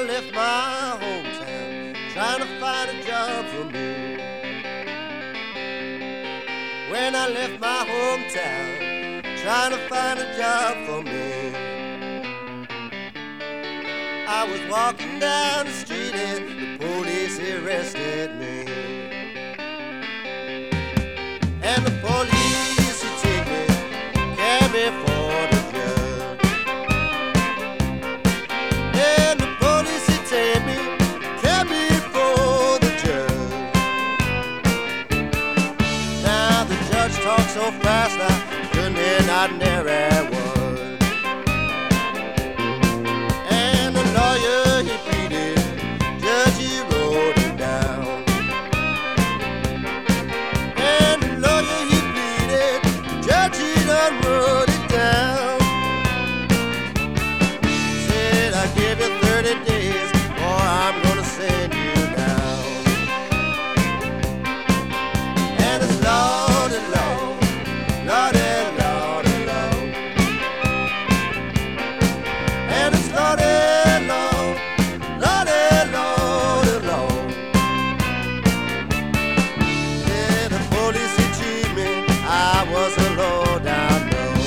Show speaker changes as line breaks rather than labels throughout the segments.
left my hometown, trying to find a job for me. When I left my hometown, trying to find a job for me. I was walking down the street and the police arrested me. And the police would take me, carry me for the judge. And the police would take me, carry me for the judge. Now the judge talked so fast I couldn't hear not nary word. And the lawyer he pleaded, judge he wrote it down. And the lawyer he pleaded, judge he done wrote it down. Said I give you 30 days or I'm gonna send you down. And it's Lordy, Lord, Lordy, Lordy, Lord. And it's Lordy, Lord, Lordy, Lordy, Lord. Yeah, the police he cheated me, I was a low down road.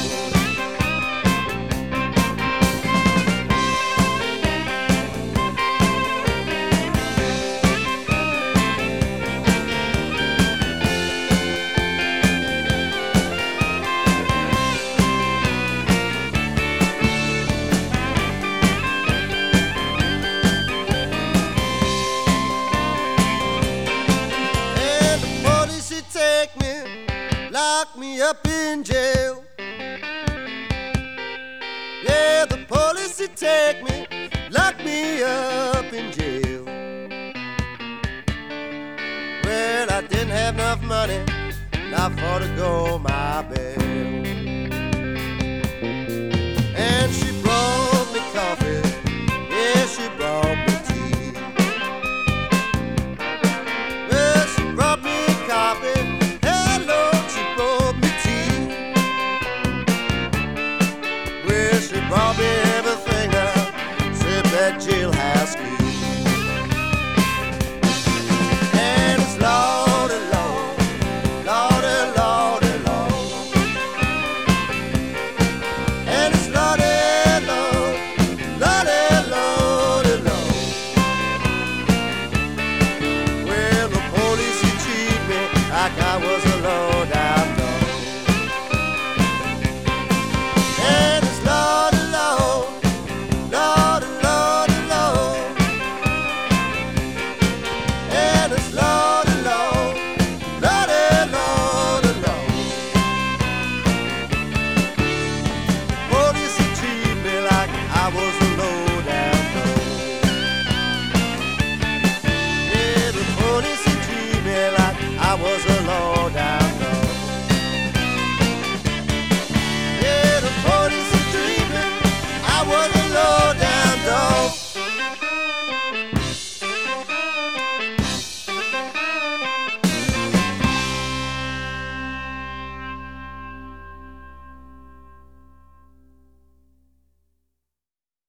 And the police he take me, lock me up in jail. Yeah, the police he take me, lock me up in jail. Well, I didn't have enough money, not for to go my bail. And she brought me coffee, yeah, she brought me tea. Well, she brought me coffee, hello, she brought me tea. Well, she brought me everything except that jailhouse key. And it's Lordy, Lord, Lordy, Lordy, Lord. And it's Lordy, Lord, Lordy, Lordy, Lord. Well, the police he treat me like I was a low down dog. And it's Lordy, Lord, Lordy, Lordy, Lord. And it's Lordy, Lord, Lordy, Lordy, Lord. Police he treat me like I was a low down dog. Yeah, the police he treat me like I was a low down